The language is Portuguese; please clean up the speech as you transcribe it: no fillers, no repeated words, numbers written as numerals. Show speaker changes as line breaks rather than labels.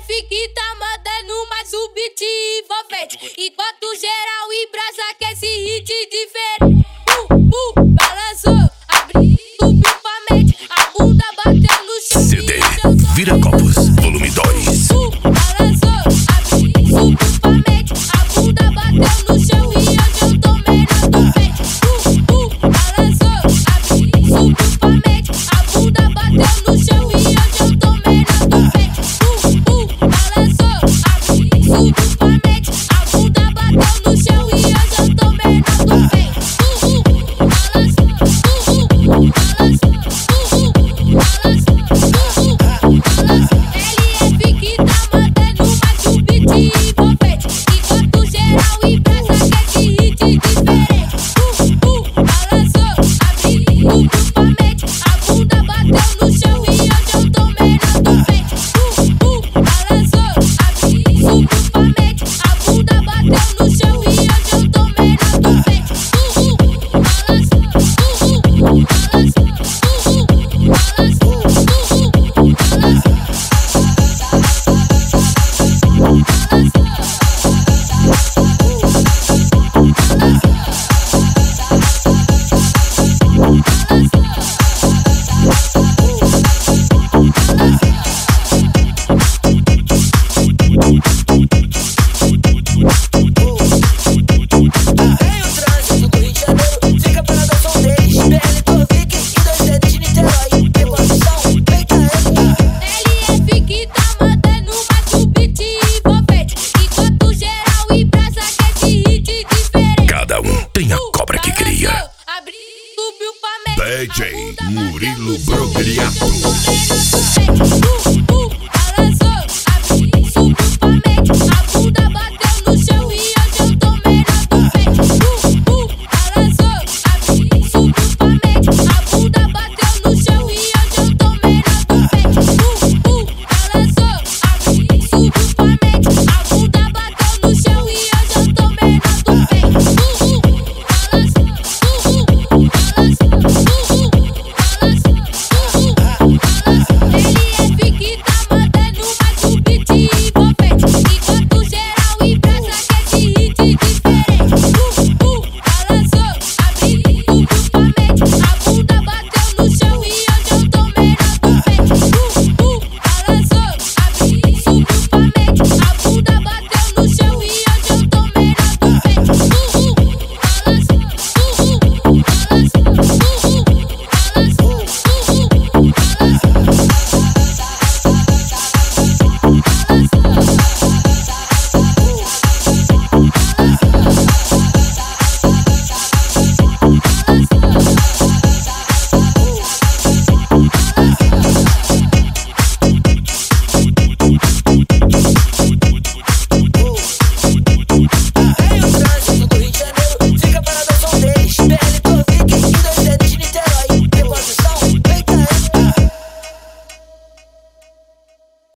LF que tá mandando mais um beat envolvente, enquanto geral e brasa quer esse hit diferente. Balançou, abriu, subiu pra mente, a bunda bateu no chão.
CD Viracopos, volume 2.
Balançou, abriu, subiu pra mente, a bunda bateu no chão e hoje eu tô melhor peito. Balançou, abriu, subiu pra mente, a bunda bateu no chão e hoje eu tô melhor peito. Balançou, abriu, subiu pra mente, a bunda bateu no chão e hoje eu tô melhor peito. LF que tá mandando mais um beat envolvente, enquanto geral e brasa quer esse hit diferente. Balançou, abriu, subiu pra mente, a bunda bateu no chão e hoje eu tô melhor do peito. Balançou, abriu, subiu pra mente, a bunda bateu no chão e hoje eu tô melhor do peito.
DJ Murilo Brogliato.